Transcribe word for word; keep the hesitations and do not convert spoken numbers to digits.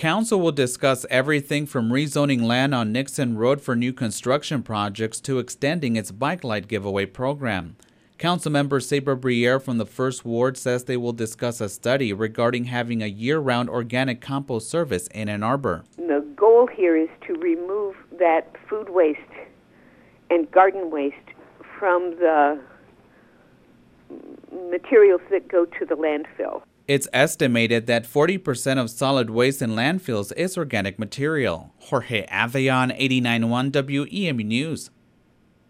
council will discuss everything from rezoning land on Nixon Road for new construction projects to extending its bike light giveaway program. Councilmember Sabre Briere from the First Ward says they will discuss a study regarding having a year-round organic compost service in Ann Arbor. The goal here is to remove that food waste and garden waste from the materials that go to the landfill. It's estimated that forty percent of solid waste in landfills is organic material. Jorge Aveon, eighty-nine point one W E M U News.